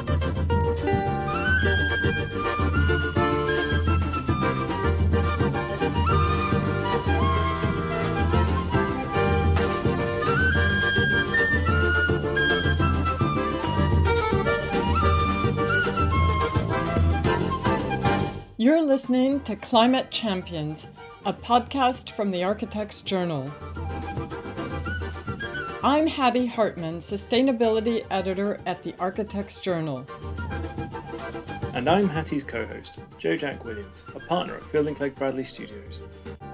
You're listening to Climate Champions, a podcast from the Architects Journal. I'm Hattie Hartman, Sustainability Editor at the Architects Journal. And I'm Hattie's co-host, Joe Jack Williams, a partner at Fielding Clegg Bradley Studios.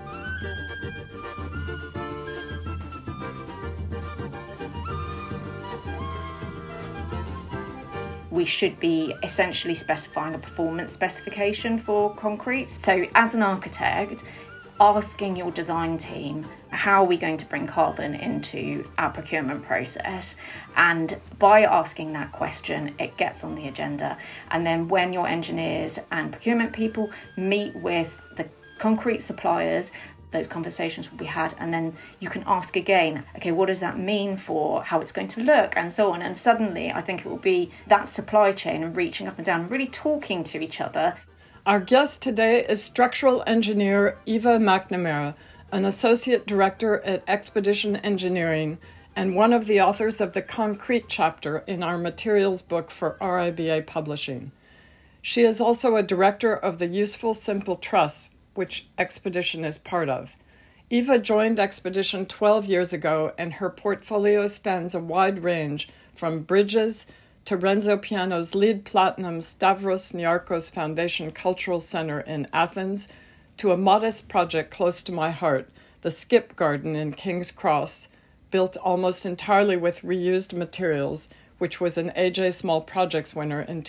We should be essentially specifying a performance specification for concrete. So as an architect, asking your design team, how are we going to bring carbon into our procurement process? And by asking that question, it gets on the agenda. And then when your engineers and procurement people meet with the concrete suppliers, those conversations will be had, and then you can ask again, okay, what does that mean for how it's going to look, and so on. And suddenly I think it will be that supply chain and reaching up and down, really talking to each other. Our guest today is structural engineer Eva McNamara, an associate director at Expedition Engineering and one of the authors of the concrete chapter in our materials book for RIBA Publishing. She is also a director of the Useful Simple Trust, which Expedition is part of. Eva joined Expedition 12 years ago, and her portfolio spans a wide range from bridges to Renzo Piano's LEED Platinum Stavros Niarchos Foundation Cultural Center in Athens, to a modest project close to my heart, the Skip Garden in King's Cross, built almost entirely with reused materials, which was an AJ Small Projects winner in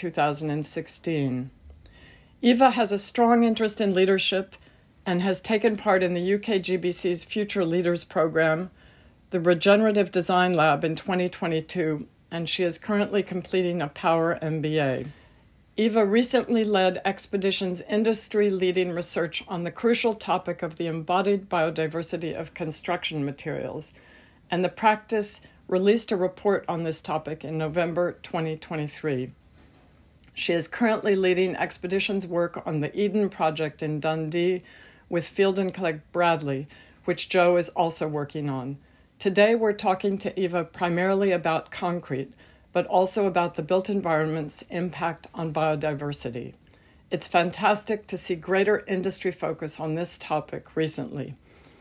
2016. Eva has a strong interest in leadership and has taken part in the UKGBC's Future Leaders program, the Regenerative Design Lab in 2022, and she is currently completing a Power MBA. Eva recently led Expedition's industry-leading research on the crucial topic of the embodied biodiversity of construction materials, and the practice released a report on this topic in November 2023. She is currently leading Expedition's work on the Eden project in Dundee with Fielding Clegg Bradley, which Joe is also working on. Today we're talking to Eva primarily about concrete, but also about the built environment's impact on biodiversity. It's fantastic to see greater industry focus on this topic recently.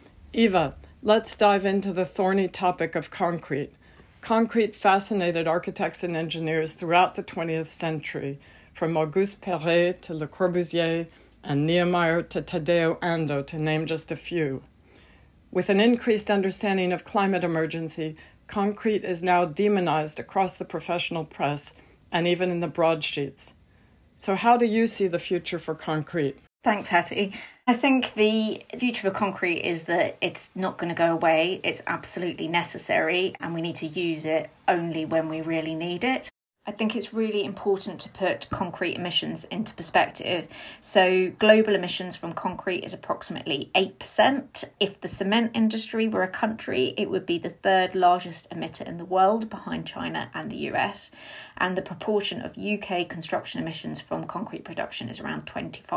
Eva, let's dive into the thorny topic of concrete. Concrete fascinated architects and engineers throughout the 20th century, from Auguste Perret to Le Corbusier and Niemeyer to Tadeo Ando, to name just a few. With an increased understanding of climate emergency, concrete is now demonized across the professional press and even in the broadsheets. So how do you see the future for concrete? Thanks, Hattie. I think the future for concrete is that it's not going to go away. It's absolutely necessary, and we need to use it only when we really need it. I think it's really important to put concrete emissions into perspective. So global emissions from concrete is approximately 8%. If the cement industry were a country, it would be the third largest emitter in the world, behind China and the US. And the proportion of UK construction emissions from concrete production is around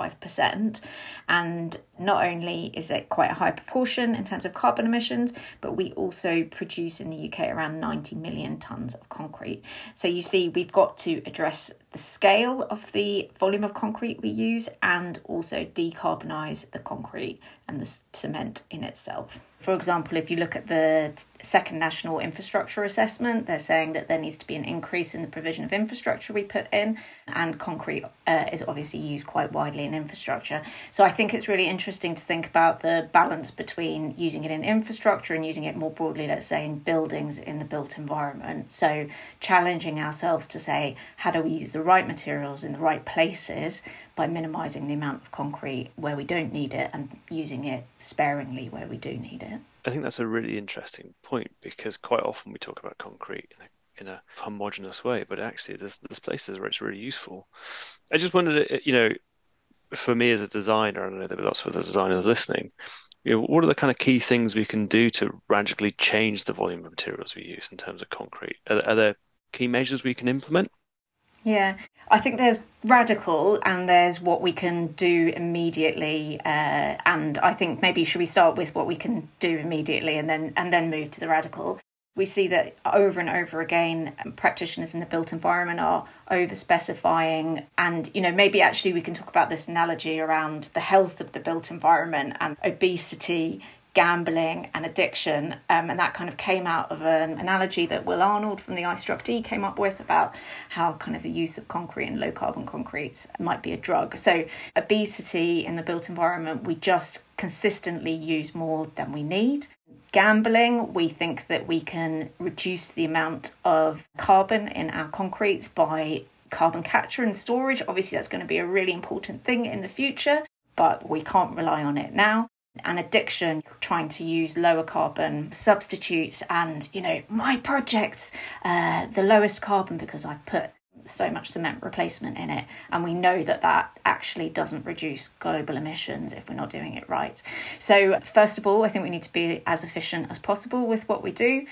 25%. And not only is it quite a high proportion in terms of carbon emissions, but we also produce in the UK around 90 million tonnes of concrete. So you see, we've got to address the scale of the volume of concrete we use and also decarbonise the concrete and the cement in itself. For example, if you look at the second National Infrastructure Assessment, they're saying that there needs to be an increase in the provision of infrastructure we put in, and concrete is obviously used quite widely in infrastructure. So I think it's really interesting to think about the balance between using it in infrastructure and using it more broadly, let's say, in buildings in the built environment. So challenging ourselves to say, how do we use the right materials in the right places by minimising the amount of concrete where we don't need it and using it sparingly where we do need it. I think that's a really interesting point, because quite often we talk about concrete in a homogenous way, but actually there's places where it's really useful. I just wondered, for me as a designer, and I know there are lots of other designers listening, what are the kind of key things we can do to radically change the volume of materials we use in terms of concrete? Are there key measures we can implement? Yeah, I think there's radical and there's what we can do immediately. And I think maybe should we start with what we can do immediately and then move to the radical. We see that over and over again, practitioners in the built environment are over specifying. And, maybe actually we can talk about this analogy around the health of the built environment and obesity, gambling and addiction. And that kind of came out of an analogy that Will Arnold from the iStruct came up with about how kind of the use of concrete and low carbon concretes might be a drug. So obesity in the built environment, we just consistently use more than we need. Gambling, we think that we can reduce the amount of carbon in our concretes by carbon capture and storage. Obviously, that's going to be a really important thing in the future, but we can't rely on it now. And addiction, trying to use lower carbon substitutes and, my project's the lowest carbon because I've put so much cement replacement in it, and we know that actually doesn't reduce global emissions if we're not doing it right. So first of all, I think we need to be as efficient as possible with what we do,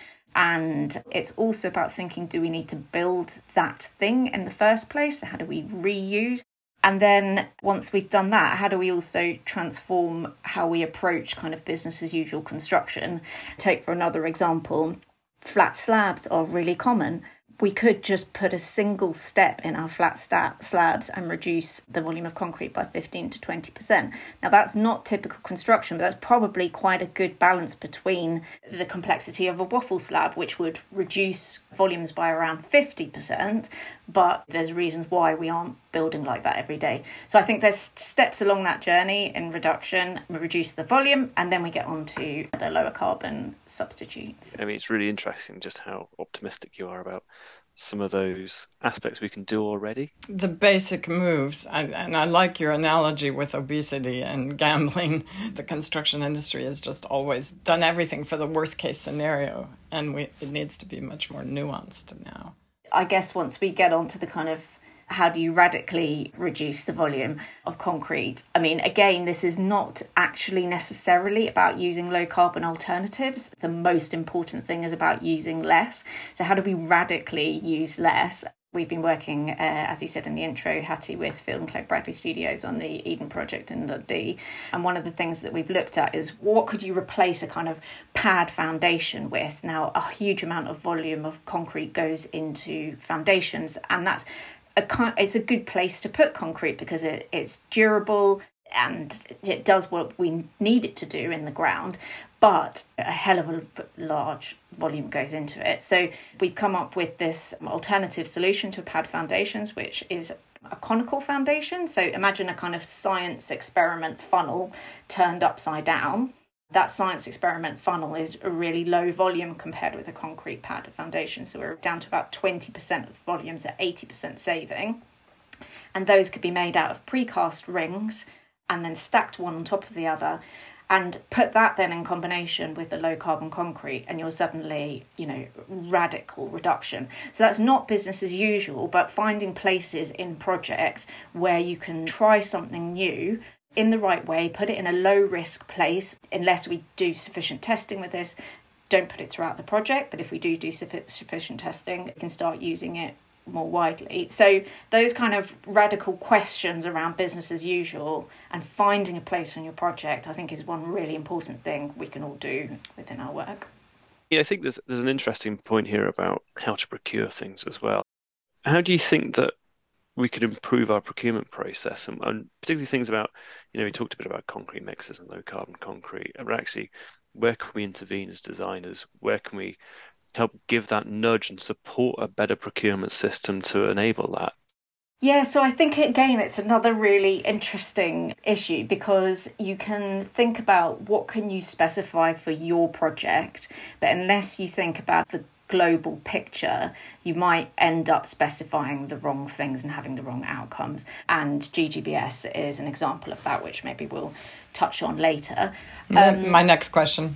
and it's also about thinking, do we need to build that thing in the first place? How do we reuse? And then once we've done that, how do we also transform how we approach kind of business as usual construction? Take for another example, flat slabs are really common. We could just put a single step in our flat slabs and reduce the volume of concrete by 15 to 20%. Now, that's not typical construction, but that's probably quite a good balance between the complexity of a waffle slab, which would reduce volumes by around 50%, but there's reasons why we aren't building like that every day. So I think there's steps along that journey in reduction. We reduce the volume, and then we get on to the lower carbon substitutes. I mean, it's really interesting just how optimistic you are about some of those aspects we can do already. The basic moves, and I like your analogy with obesity and gambling. The construction industry has just always done everything for the worst case scenario, and it needs to be much more nuanced now. I guess once we get on to the kind of how do you radically reduce the volume of concrete? I mean, again, this is not actually necessarily about using low carbon alternatives. The most important thing is about using less. So how do we radically use less? We've been working, as you said in the intro, Hattie, with Field and Clegg Bradley Studios on the Eden project in Dundee. And one of the things that we've looked at is what could you replace a kind of pad foundation with? Now, a huge amount of volume of concrete goes into foundations, and it's a good place to put concrete because it's durable and it does what we need it to do in the ground, but a hell of a large volume goes into it. So we've come up with this alternative solution to pad foundations, which is a conical foundation. So imagine a kind of science experiment funnel turned upside down. That science experiment funnel is a really low volume compared with a concrete pad foundation. So we're down to about 20% of volumes at 80% saving. And those could be made out of precast rings and then stacked one on top of the other. And put that then in combination with the low carbon concrete, and you're suddenly, radical reduction. So that's not business as usual, but finding places in projects where you can try something new in the right way, put it in a low risk place. Unless we do sufficient testing with this, don't put it throughout the project. But if we do sufficient testing, we can start using it more widely. So those kind of radical questions around business as usual and finding a place on your project, I think, is one really important thing we can all do within our work. Yeah, I think there's an interesting point here about how to procure things as well. How do you think that we could improve our procurement process, and particularly things about, we talked a bit about concrete mixers and low carbon concrete, but actually where can we intervene as designers? Where can we help give that nudge and support a better procurement system to enable that? Yeah, so I think, again, it's another really interesting issue because you can think about what can you specify for your project, but unless you think about the global picture, you might end up specifying the wrong things and having the wrong outcomes. And GGBS is an example of that, which maybe we'll touch on later. My next question.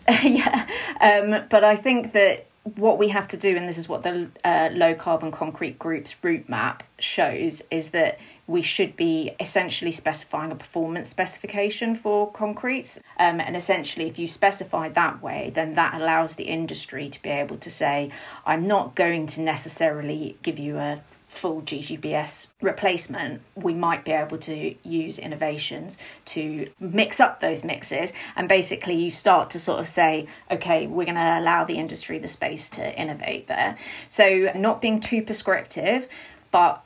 Yeah, but I think that what we have to do, and this is what the Low Carbon Concrete Group's route map shows, is that we should be essentially specifying a performance specification for concretes. And essentially, if you specify that way, then that allows the industry to be able to say, I'm not going to necessarily give you a full GGBS replacement, we might be able to use innovations to mix up those mixes. And basically you start to sort of say, okay, we're going to allow the industry the space to innovate there. So not being too prescriptive, but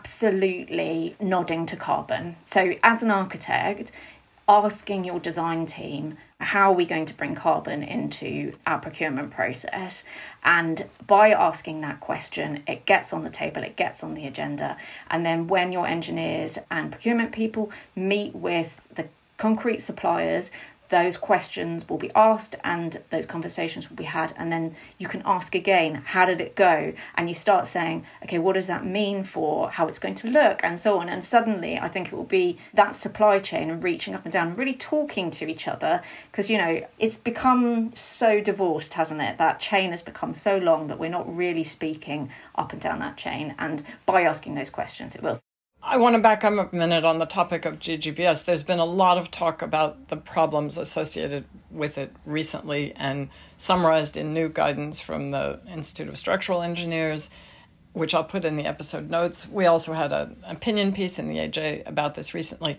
absolutely nodding to carbon. So as an architect, asking your design team, how are we going to bring carbon into our procurement process? And by asking that question, it gets on the table, it gets on the agenda. And then when your engineers and procurement people meet with the concrete suppliers, those questions will be asked and those conversations will be had. And then you can ask again, how did it go? And you start saying, okay, what does that mean for how it's going to look and so on? And suddenly I think it will be that supply chain and reaching up and down, really talking to each other. Because, you know, it's become so divorced, hasn't it? That chain has become so long that we're not really speaking up and down that chain. And by asking those questions, it will. I want to back up a minute on the topic of GGBS. There's been a lot of talk about the problems associated with it recently and summarized in new guidance from the Institute of Structural Engineers, which I'll put in the episode notes. We also had an opinion piece in the AJ about this recently.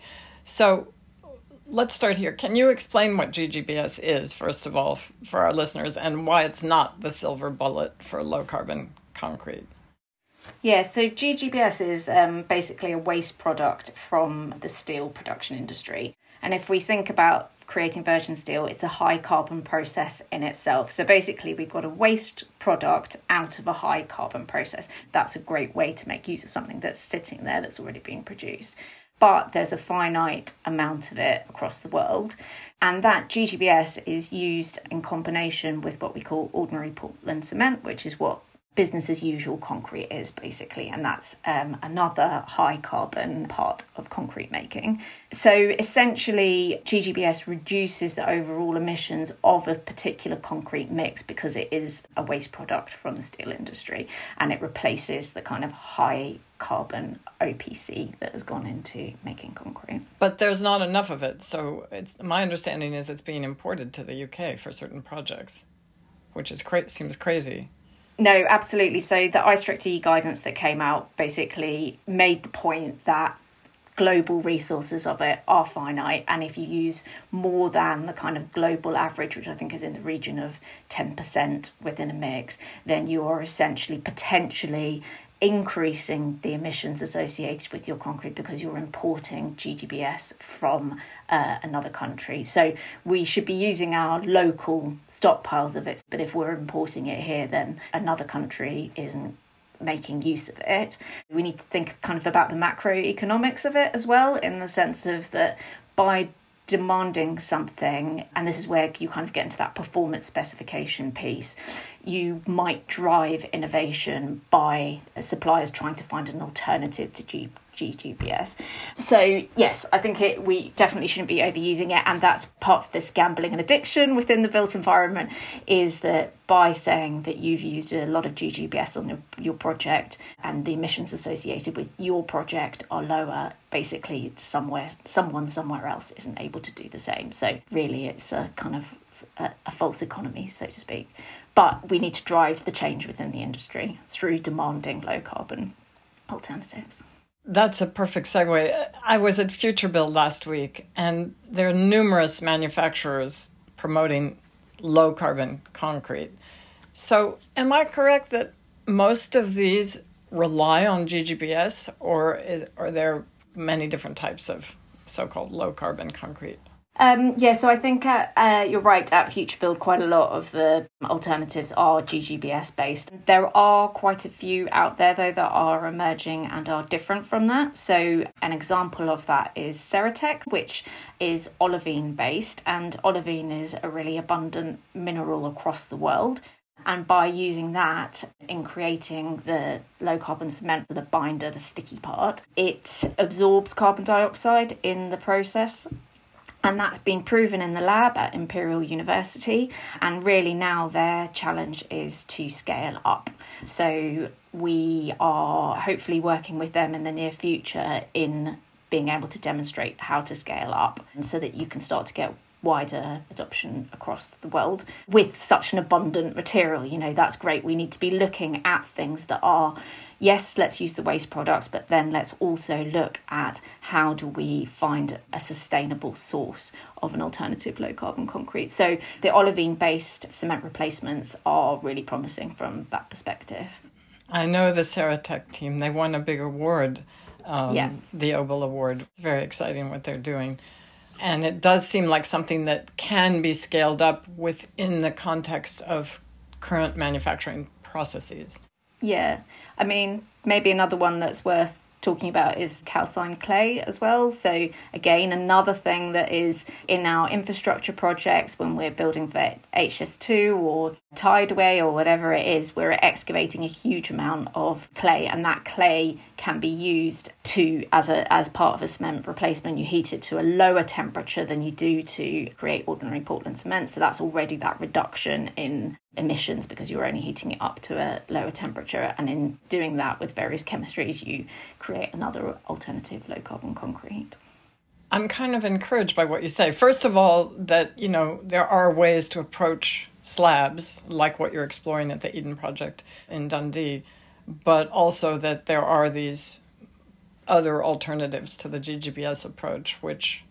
So let's start here. Can you explain what GGBS is, first of all, for our listeners, and why it's not the silver bullet for low carbon concrete? Yeah, so GGBS is basically a waste product from the steel production industry. And if we think about creating virgin steel, it's a high carbon process in itself. So basically, we've got a waste product out of a high carbon process. That's a great way to make use of something that's sitting there that's already being produced. But there's a finite amount of it across the world. And that GGBS is used in combination with what we call ordinary Portland cement, which is what business as usual concrete is basically, and that's another high carbon part of concrete making. So essentially GGBS reduces the overall emissions of a particular concrete mix because it is a waste product from the steel industry, and it replaces the kind of high carbon OPC that has gone into making concrete. But there's not enough of it, so my understanding is it's being imported to the UK for certain projects, which is seems crazy. No, absolutely. So the ISTRUCT guidance that came out basically made the point that global resources of it are finite. And if you use more than the kind of global average, which I think is in the region of 10% within a mix, then you are essentially potentially increasing the emissions associated with your concrete because you're importing GGBS from another country. So we should be using our local stockpiles of it. But if we're importing it here, then another country isn't making use of it. We need to think kind of about the macroeconomics of it as well, in the sense of that by demanding something, and this is where you kind of get into that performance specification piece, you might drive innovation by suppliers trying to find an alternative to GGBS. So yes, I think we definitely shouldn't be overusing it, and that's part of this gambling and addiction within the built environment, is that by saying that you've used a lot of GGBS on your project and the emissions associated with your project are lower, basically someone somewhere else isn't able to do the same. So really it's a kind of a false economy, so to speak. But we need to drive the change within the industry through demanding low carbon alternatives. That's a perfect segue. I was at Future Build last week, and there are numerous manufacturers promoting low carbon concrete. So am I correct that most of these rely on GGBS, or are there many different types of so-called low carbon concrete? So I think you're right. At Future Build, quite a lot of the alternatives are GGBS based. There are quite a few out there, though, that are emerging and are different from that. So an example of that is Ceratec, which is olivine based, and olivine is a really abundant mineral across the world. And by using that in creating the low carbon cement, the binder, the sticky part, it absorbs carbon dioxide in the process. And that's been proven in the lab at Imperial University. And really now their challenge is to scale up. So we are hopefully working with them in the near future in being able to demonstrate how to scale up, and so that you can start to get wider adoption across the world with such an abundant material. You know, that's great. We need to be looking at things that are, yes, let's use the waste products, but then let's also look at how do we find a sustainable source of an alternative low carbon concrete. So the olivine based cement replacements are really promising from that perspective. I know the Ceratec team, they won a big award, the Obel Award. It's very exciting what they're doing. And it does seem like something that can be scaled up within the context of current manufacturing processes. Yeah, I mean, maybe another one that's worth talking about is calcined clay as well. So again, another thing that is in our infrastructure projects when we're building for HS2 or Tideway or whatever it is, we're excavating a huge amount of clay, and that clay can be used to as part of a cement replacement. You heat it to a lower temperature than you do to create ordinary Portland cement, so that's already that reduction in emissions because you're only heating it up to a lower temperature, and in doing that with various chemistries you create another alternative low carbon concrete. I'm kind of encouraged by what you say. First of all, that, you know, there are ways to approach slabs like what you're exploring at the Eden Project in Dundee, but also that there are these other alternatives to the GGBS approach which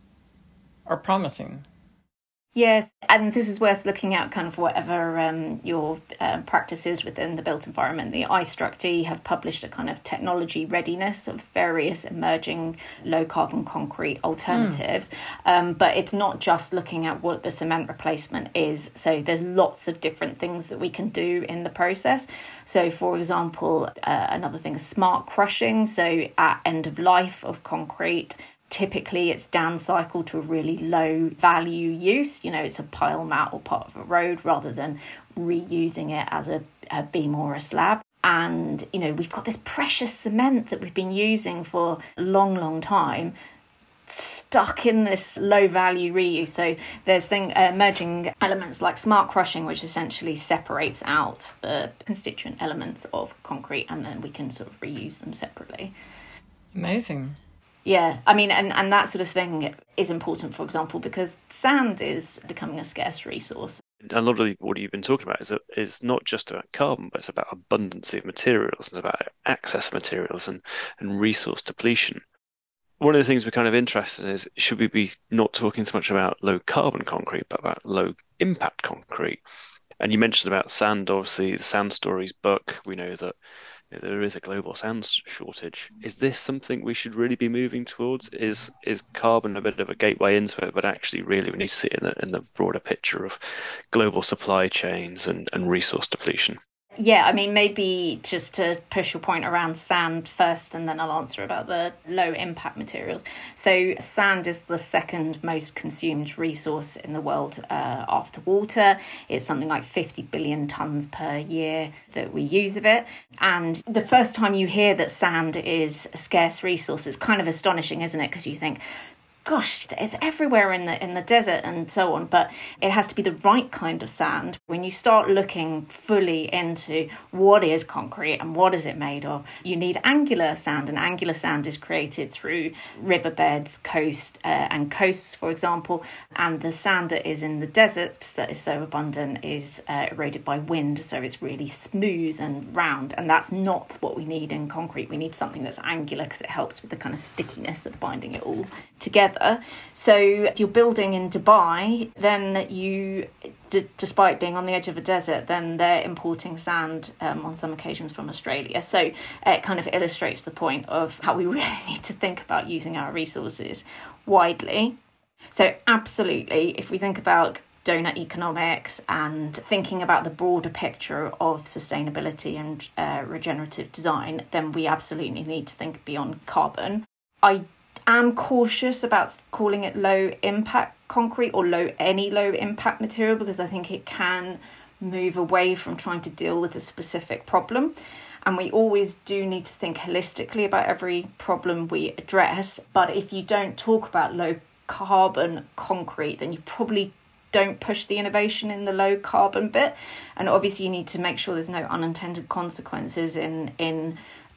are promising. Yes, and this is worth looking at kind of whatever your practice is within the built environment. The iStructE have published a kind of technology readiness of various emerging low carbon concrete alternatives. But it's not just looking at what the cement replacement is. So there's lots of different things that we can do in the process. So, for example, another thing is smart crushing. So at end of life of concrete, typically it's downcycled to a really low value use. You know, it's a pile mat or part of a road rather than reusing it as a beam or a slab. And, you know, we've got this precious cement that we've been using for a long, long time stuck in this low value reuse. So there's emerging elements like smart crushing, which essentially separates out the constituent elements of concrete and then we can sort of reuse them separately. Amazing. Yeah, I mean, and that sort of thing is important, for example, because sand is becoming a scarce resource. A lot of what you've been talking about is not just about carbon, but it's about abundance of materials and about access to materials and resource depletion. One of the things we're kind of interested in is, should we be not talking so much about low carbon concrete, but about low impact concrete? And you mentioned about sand, obviously, the Sand Stories book. We know that there is a global sand shortage. Is this something we should really be moving towards? Is carbon a bit of a gateway into it, but actually really we need to see it in the broader picture of global supply chains and resource depletion? Yeah, I mean, maybe just to push your point around sand first, and then I'll answer about the low impact materials. So sand is the second most consumed resource in the world after water. It's something like 50 billion tonnes per year that we use of it. And the first time you hear that sand is a scarce resource, it's kind of astonishing, isn't it? Because you think, gosh, it's everywhere in the desert and so on, but it has to be the right kind of sand. When you start looking fully into what is concrete and what is it made of, you need angular sand, and angular sand is created through riverbeds, coasts, for example, and the sand that is in the deserts that is so abundant is eroded by wind, so it's really smooth and round, and that's not what we need in concrete. We need something that's angular because it helps with the kind of stickiness of binding it all together. So if you're building in Dubai, then you, despite being on the edge of a desert, then they're importing sand on some occasions from Australia. So it kind of illustrates the point of how we really need to think about using our resources widely. So absolutely, if we think about donut economics and thinking about the broader picture of sustainability and regenerative design, then we absolutely need to think beyond carbon. I am cautious about calling it low impact concrete or any low impact material, because I think it can move away from trying to deal with a specific problem. And we always do need to think holistically about every problem we address. But if you don't talk about low carbon concrete, then you probably don't push the innovation in the low carbon bit. And obviously you need to make sure there's no unintended consequences in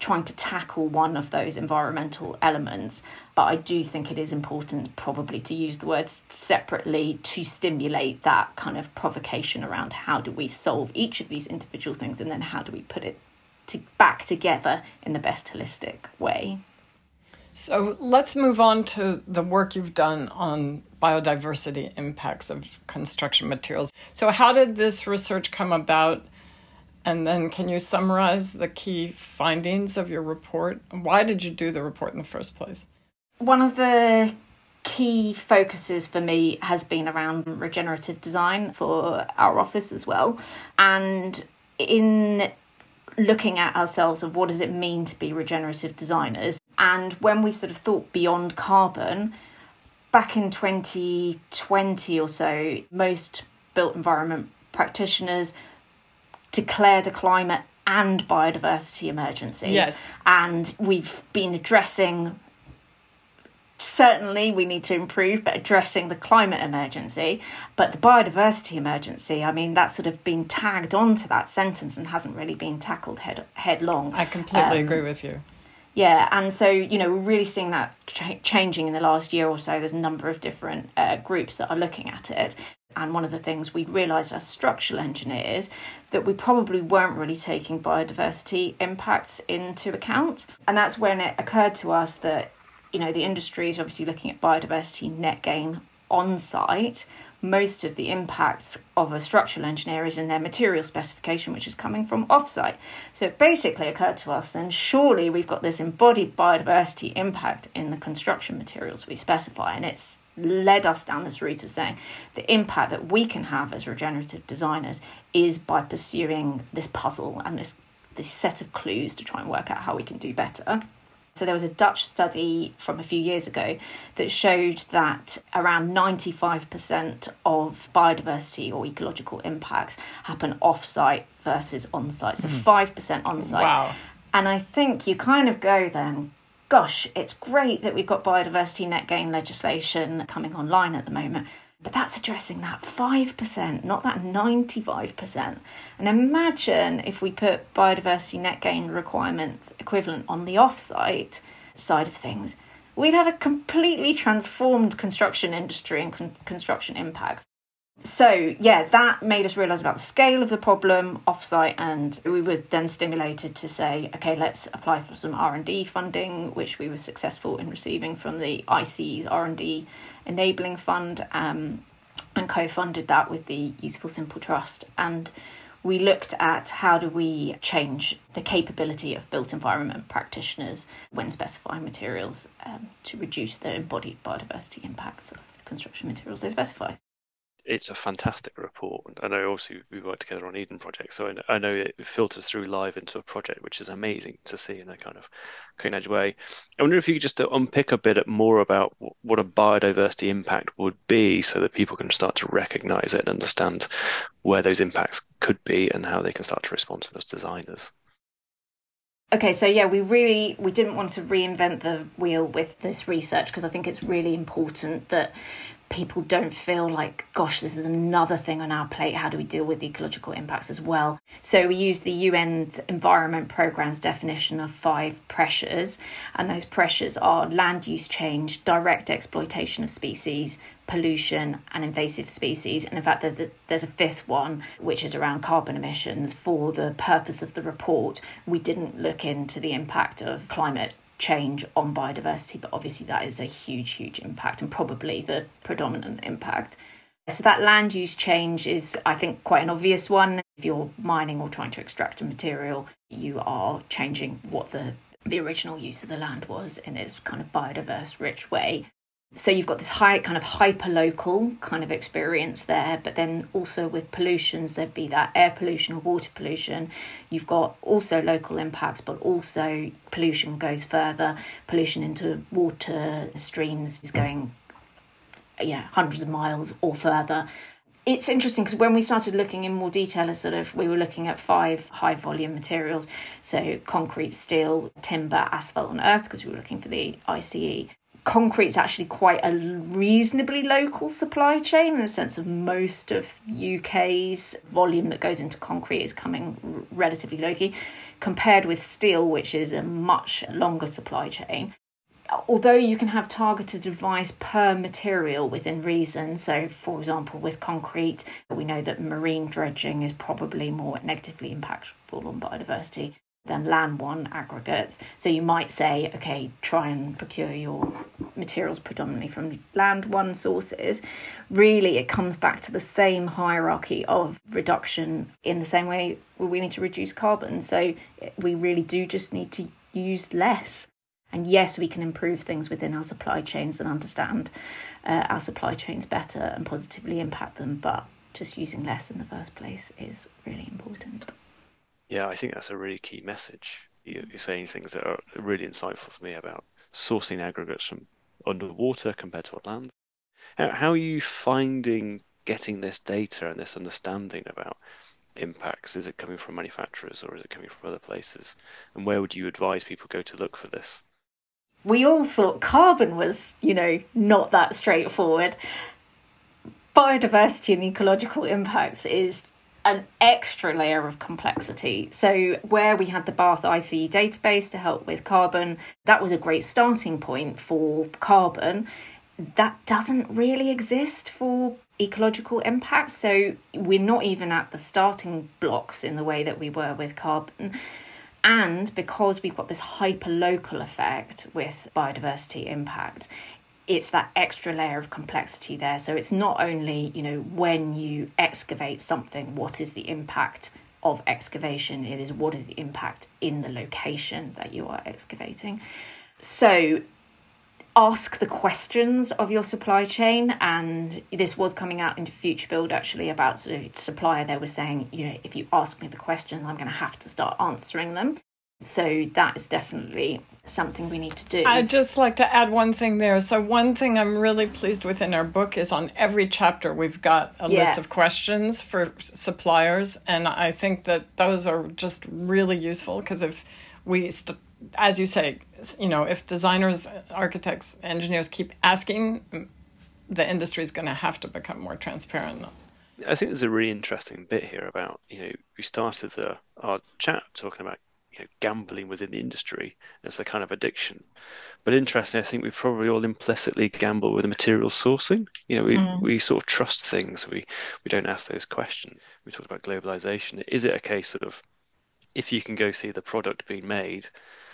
trying to tackle one of those environmental elements. But I do think it is important probably to use the words separately to stimulate that kind of provocation around how do we solve each of these individual things, and then how do we put it back together in the best holistic way. So let's move on to the work you've done on biodiversity impacts of construction materials. So how did this research come about? And then can you summarize the key findings of your report? Why did you do the report in the first place? One of the key focuses for me has been around regenerative design for our office as well. And in looking at ourselves of what does it mean to be regenerative designers, and when we sort of thought beyond carbon, back in 2020 or so, most built environment practitioners declared a climate and biodiversity emergency. Yes. And we've been addressing, certainly we need to improve, but addressing the climate emergency. But the biodiversity emergency, I mean, that's sort of been tagged onto that sentence and hasn't really been tackled headlong. I completely agree with you. Yeah, and so, we're really seeing that changing in the last year or so. There's a number of different groups that are looking at it. And one of the things we realised as structural engineers, that we probably weren't really taking biodiversity impacts into account. And that's when it occurred to us that, the industry is obviously looking at biodiversity net gain on site. Most of the impacts of a structural engineer is in their material specification, which is coming from offsite. So it basically occurred to us then, surely we've got this embodied biodiversity impact in the construction materials we specify. And it's led us down this route of saying the impact that we can have as regenerative designers is by pursuing this puzzle and this set of clues to try and work out how we can do better. So there was a Dutch study from a few years ago that showed that around 95% of biodiversity or ecological impacts happen off-site versus on-site. So 5% on-site. Wow. And I think you kind of go then, gosh, it's great that we've got biodiversity net gain legislation coming online at the moment, but that's addressing that 5%, not that 95%. And imagine if we put biodiversity net gain requirements equivalent on the off-site side of things, we'd have a completely transformed construction industry and construction impact. So, yeah, that made us realise about the scale of the problem off-site, and we were then stimulated to say, OK, let's apply for some R&D funding, which we were successful in receiving from the ICE's R&D Enabling Fund, and co-funded that with the Useful Simple Trust. And we looked at how do we change the capability of built environment practitioners when specifying materials to reduce the embodied biodiversity impacts of the construction materials they specify. It's a fantastic report. I know obviously we worked together on Eden Project, so I know it filters through live into a project, which is amazing to see in a kind of cutting edge way. I wonder if you could just unpick a bit more about what a biodiversity impact would be, so that people can start to recognise it and understand where those impacts could be and how they can start to respond to them as designers. Okay, so yeah, we didn't want to reinvent the wheel with this research, because I think it's really important that people don't feel like, gosh, this is another thing on our plate. How do we deal with the ecological impacts as well? So we use the UN's Environment Programme's definition of 5 pressures. And those pressures are land use change, direct exploitation of species, pollution and invasive species. And in fact, there's a 5th one, which is around carbon emissions. For the purpose of the report, we didn't look into the impact of climate change on biodiversity, but obviously that is a huge impact and probably the predominant impact. So that land use change is, I think, quite an obvious one. If you're mining or trying to extract a material, you are changing what the original use of the land was in its kind of biodiverse, rich way. So you've got this hyper-local kind of experience there, but then also with pollution, so be that air pollution or water pollution, you've got also local impacts, but also pollution goes further. Pollution into water streams is going hundreds of miles or further. It's interesting because when we started looking in more detail, we were looking at 5 high volume materials, so concrete, steel, timber, asphalt and earth, because we were looking for the ICE. Concrete's actually quite a reasonably local supply chain, in the sense of most of UK's volume that goes into concrete is coming relatively locally. compared with steel, which is a much longer supply chain. Although you can have targeted advice per material within reason, so for example with concrete, we know that marine dredging is probably more negatively impactful on biodiversity than land-won aggregates. So you might say, okay, try and procure your materials predominantly from land-won sources. Really, it comes back to the same hierarchy of reduction in the same way we need to reduce carbon. So we really do just need to use less. And yes, we can improve things within our supply chains and understand our supply chains better and positively impact them, but just using less in the first place is really important. Yeah, I think that's a really key message. You're saying things that are really insightful for me about sourcing aggregates from underwater compared to on land. How are you finding getting this data and this understanding about impacts? Is it coming from manufacturers or is it coming from other places? And where would you advise people go to look for this? We all thought carbon was, not that straightforward. Biodiversity and ecological impacts is an extra layer of complexity. So where we had the Bath ICE database to help with carbon, that was a great starting point for carbon. That doesn't really exist for ecological impacts. So we're not even at the starting blocks in the way that we were with carbon. And because we've got this hyper-local effect with biodiversity impact, it's that extra layer of complexity there. So it's not only, when you excavate something, what is the impact of excavation? It is what is the impact in the location that you are excavating. So ask the questions of your supply chain. And this was coming out into Future Build actually about sort of supplier. They were saying, if you ask me the questions, I'm going to have to start answering them. So that is definitely something we need to do. I'd just like to add one thing there. So one thing I'm really pleased with in our book is on every chapter we've got a list of questions for suppliers. And I think that those are just really useful because if we, as you say, if designers, architects, engineers keep asking, the industry is going to have to become more transparent. I think there's a really interesting bit here about, we started our chat talking about gambling within the industry as a kind of addiction. But interesting, I think we probably all implicitly gamble with the material sourcing. We sort of trust things. We don't ask those questions. We talked about globalization. Is it a case of if you can go see the product being made,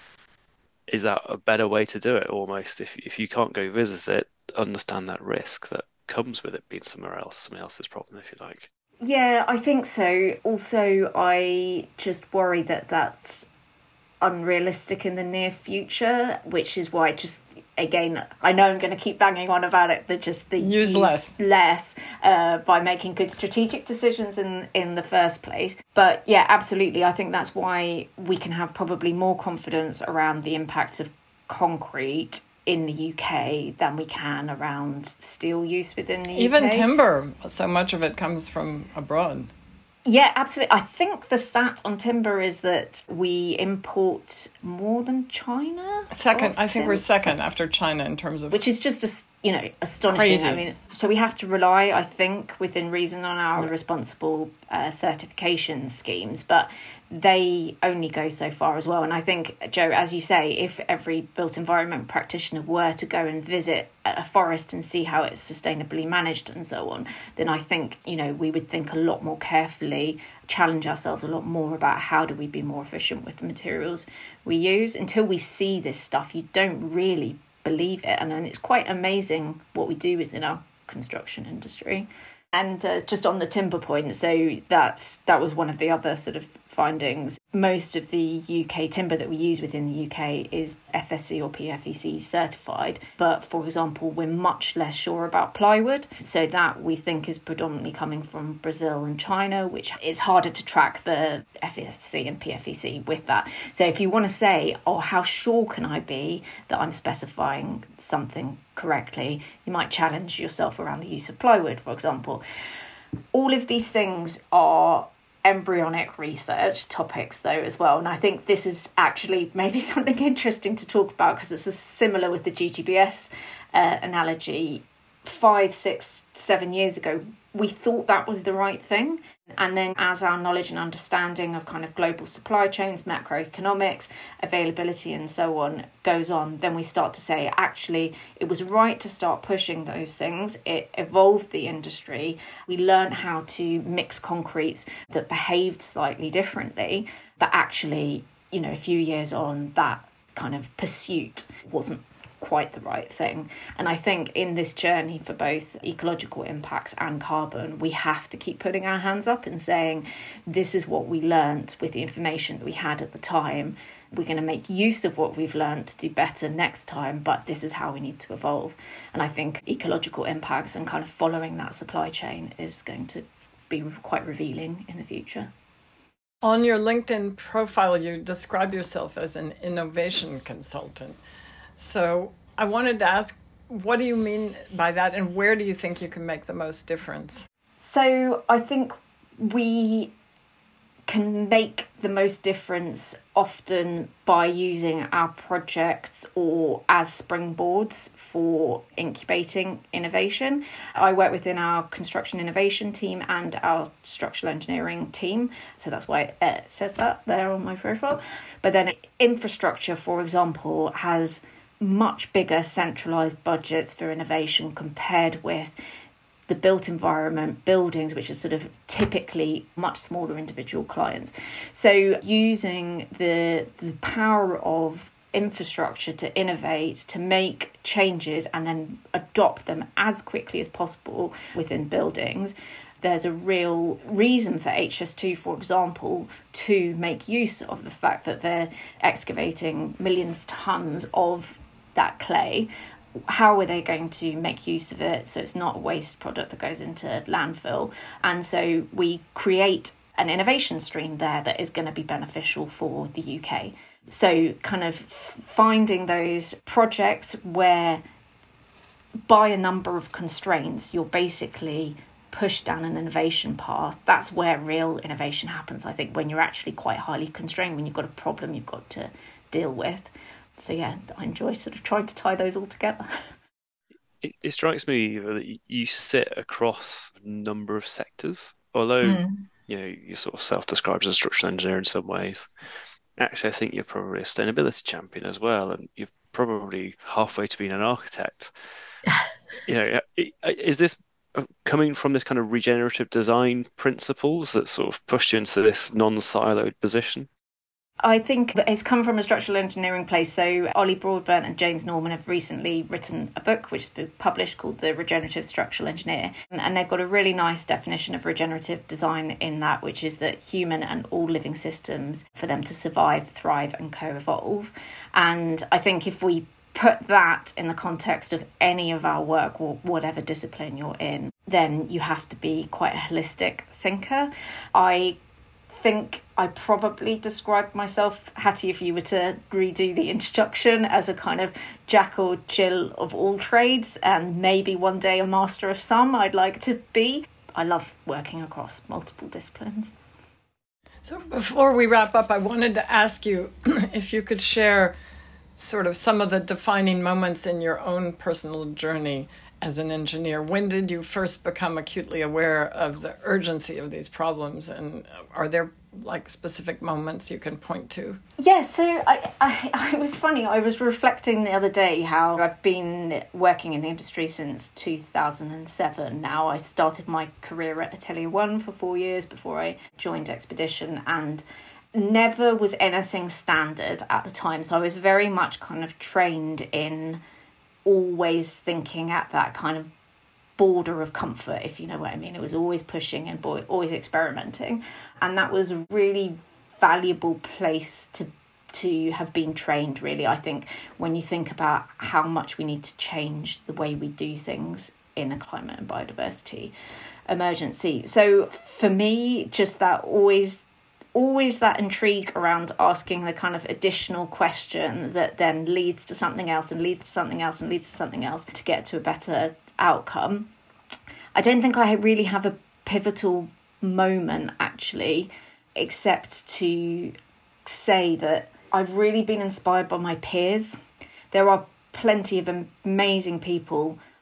is that a better way to do it almost? If you can't go visit it, understand that risk that comes with it being somewhere else, somebody else's problem, if you like. Yeah, I think so. Also, I just worry that that's unrealistic in the near future, which is why again, I know I'm going to keep banging on about it, but just the use less by making good strategic decisions in the first place. But yeah, absolutely. I think that's why we can have probably more confidence around the impact of concrete in the UK than we can around steel use within the UK. Even timber, so much of it comes from abroad. Yeah, absolutely. I think the stat on timber is that we import more than China. Second, I think we're second after China in terms of... Which is just, astonishing. Crazy. I mean, so we have to rely, I think, within reason on our responsible certification schemes, but they only go so far as well. And I think, Joe, as you say, if every built environment practitioner were to go and visit a forest and see how it's sustainably managed and so on, then I think, we would think a lot more carefully, challenge ourselves a lot more about how do we be more efficient with the materials we use. Until we see this stuff, you don't really believe it. And then it's quite amazing what we do within our construction industry. And just on the timber point, so that was one of the other sort of findings. Most of the UK timber that we use within the UK is FSC or PFEC certified. But for example, we're much less sure about plywood. So that we think is predominantly coming from Brazil and China, which is harder to track the FSC and PFEC with that. So if you want to say, how sure can I be that I'm specifying something correctly, you might challenge yourself around the use of plywood, for example. All of these things are embryonic research topics though as well, and I think this is actually maybe something interesting to talk about because it's similar with the GGBS analogy. 5, 6, 7 years ago, we thought that was the right thing. And then as our knowledge and understanding of kind of global supply chains, macroeconomics, availability and so on goes on, then we start to say, actually, it was right to start pushing those things. It evolved the industry. We learned how to mix concretes that behaved slightly differently. But actually, you know, a few years on, that kind of pursuit wasn't quite the right thing. And I think in this journey for both ecological impacts and carbon, we have to keep putting our hands up and saying, this is what we learnt with the information that we had at the time. We're going to make use of what we've learned to do better next time, but this is how we need to evolve. And I think ecological impacts and kind of following that supply chain is going to be quite revealing in the future. On your LinkedIn profile, you describe yourself as an innovation consultant. So I wanted to ask, what do you mean by that, and where do you think you can make the most difference? So I think we can make the most difference often by using our projects or as springboards for incubating innovation. I work within our construction innovation team and our structural engineering team, so that's why it says that there on my profile. But then infrastructure, for example, has much bigger centralised budgets for innovation compared with the built environment, buildings, which are sort of typically much smaller individual clients. So using the power of infrastructure to innovate, to make changes and then adopt them as quickly as possible within buildings, there's a real reason for HS2, for example, to make use of the fact that they're excavating millions of tonnes of that clay. How are they going to make use of it so it's not a waste product that goes into landfill? And so we create an innovation stream there that is going to be beneficial for the UK. So kind of finding those projects where by a number of constraints you're basically pushed down an innovation path. That's where real innovation happens, I think, when you're actually quite highly constrained, when you've got a problem you've got to deal with. So yeah, I enjoy sort of trying to tie those all together. It strikes me that you sit across a number of sectors, although you know you're sort of self-described as a structural engineer in some ways. Actually, I think you're probably a sustainability champion as well, and you're probably halfway to being an architect. You know, is this coming from this kind of regenerative design principles that sort of pushed you into this non-siloed position? I think that it's come from a structural engineering place. So Ollie Broadbent and James Norman have recently written a book which has been published called The Regenerative Structural Engineer. And they've got a really nice definition of regenerative design in that, which is that human and all living systems, for them to survive, thrive and co-evolve. And I think if we put that in the context of any of our work or whatever discipline you're in, then you have to be quite a holistic thinker. I think I probably described myself, Hattie, if you were to redo the introduction, as a kind of jack or Jill of all trades, and maybe one day a master of some I'd like to be. I love working across multiple disciplines. So before we wrap up, I wanted to ask you if you could share sort of some of the defining moments in your own personal journey as an engineer. When did you first become acutely aware of the urgency of these problems? And are there like specific moments you can point to? Yeah, so I was funny. I was reflecting the other day how I've been working in the industry since 2007 now. I started my career at Atelier One for 4 years before I joined Expedition, and never was anything standard at the time. So I was very much kind of trained in always thinking at that kind of border of comfort, if you know what I mean. It was always pushing and always experimenting, and that was a really valuable place to have been trained, really. I think when you think about how much we need to change the way we do things in a climate and biodiversity emergency. So for me, just that always that intrigue around asking the kind of additional question that then leads to something else and leads to something else and leads to something else to get to a better outcome. I don't think I really have a pivotal moment, actually, except to say that I've really been inspired by my peers. There are plenty of amazing people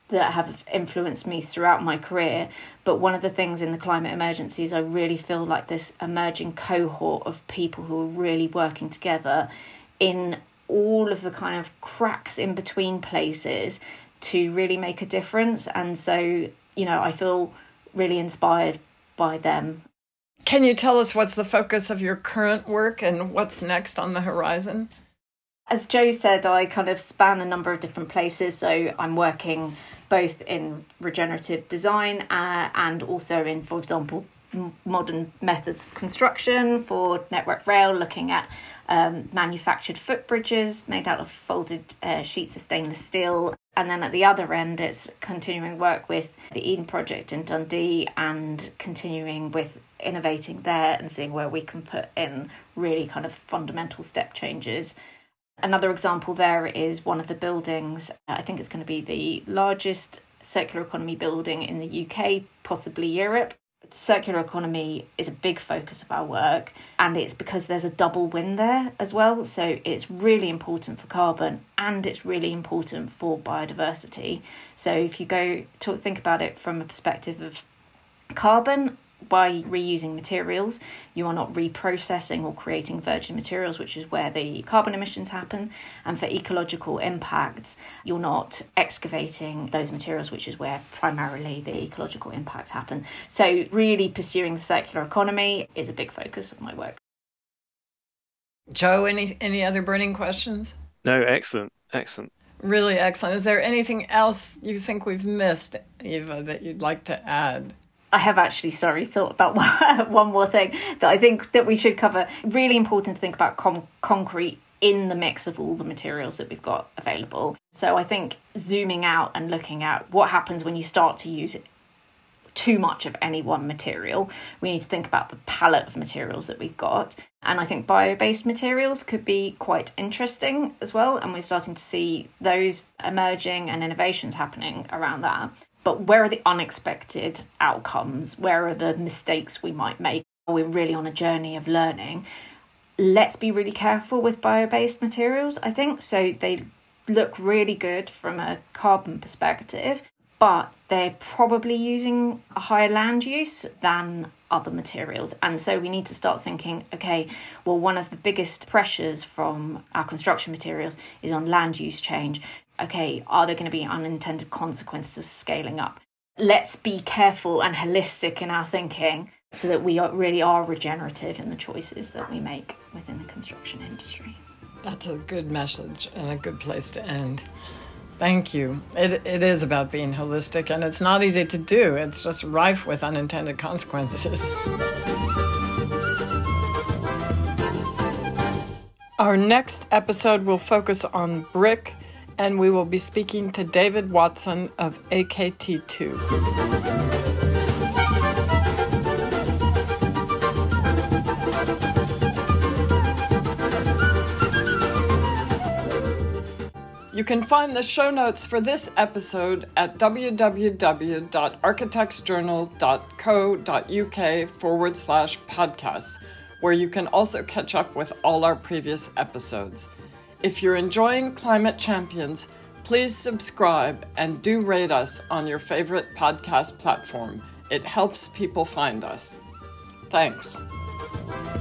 that have influenced me throughout my career. But one of the things in the climate emergency is I really feel like this emerging cohort of people who are really working together in all of the kind of cracks in between places to really make a difference. And so, I feel really inspired by them. Can you tell us what's the focus of your current work and what's next on the horizon? As Joe said, I kind of span a number of different places. So I'm working both in regenerative design and also in, for example, modern methods of construction for Network Rail, looking at manufactured footbridges made out of folded sheets of stainless steel. And then at the other end, it's continuing work with the Eden Project in Dundee and continuing with innovating there and seeing where we can put in really kind of fundamental step changes. Another example there is one of the buildings. I think it's going to be the largest circular economy building in the UK, possibly Europe. Circular economy is a big focus of our work, and it's because there's a double win there as well. So it's really important for carbon and it's really important for biodiversity. So if you think about it from a perspective of carbon, by reusing materials, you are not reprocessing or creating virgin materials, which is where the carbon emissions happen. And for ecological impacts, you're not excavating those materials, which is where primarily the ecological impacts happen. So really pursuing the circular economy is a big focus of my work. Joe, any other burning questions? No, excellent. Really excellent. Is there anything else you think we've missed, Eva, that you'd like to add? I have actually, thought about one more thing that I think that we should cover. Really important to think about concrete in the mix of all the materials that we've got available. So I think zooming out and looking at what happens when you start to use too much of any one material, we need to think about the palette of materials that we've got. And I think bio-based materials could be quite interesting as well. And we're starting to see those emerging and innovations happening around that. But where are the unexpected outcomes? Where are the mistakes we might make? We're really on a journey of learning. Let's be really careful with bio-based materials, I think. So they look really good from a carbon perspective, but they're probably using a higher land use than other materials. And so we need to start thinking, okay, well, one of the biggest pressures from our construction materials is on land use change. Okay, are there going to be unintended consequences of scaling up? Let's be careful and holistic in our thinking so that we really are regenerative in the choices that we make within the construction industry. That's a good message and a good place to end. Thank you. It is about being holistic, and it's not easy to do. It's just rife with unintended consequences. Our next episode will focus on brick, and we will be speaking to David Watson of AKT2. You can find the show notes for this episode at www.architectsjournal.co.uk/podcasts, where you can also catch up with all our previous episodes. If you're enjoying Climate Champions, please subscribe and do rate us on your favorite podcast platform. It helps people find us. Thanks.